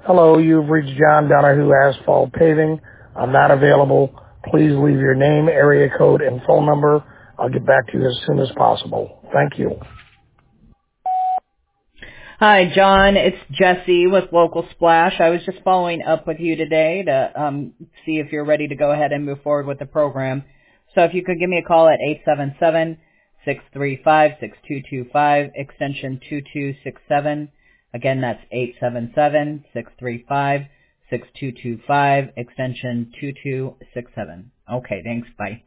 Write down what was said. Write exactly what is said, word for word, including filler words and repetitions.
Hello, you've reached John Donahue Asphalt Paving. I'm not available. Please leave your name, area code, and phone number. I'll get back to you as soon as possible. Thank you. Hi, John. It's Jesse with Local Splash. I was just following up with you today to um, see if you're ready to go ahead and move forward with the program. So if you could give me a call at eight seven seven, six three five, six two two five, extension two two six seven. Again, that's eight seven seven, six three five, six two two five, extension two two six seven. Okay, thanks. Bye.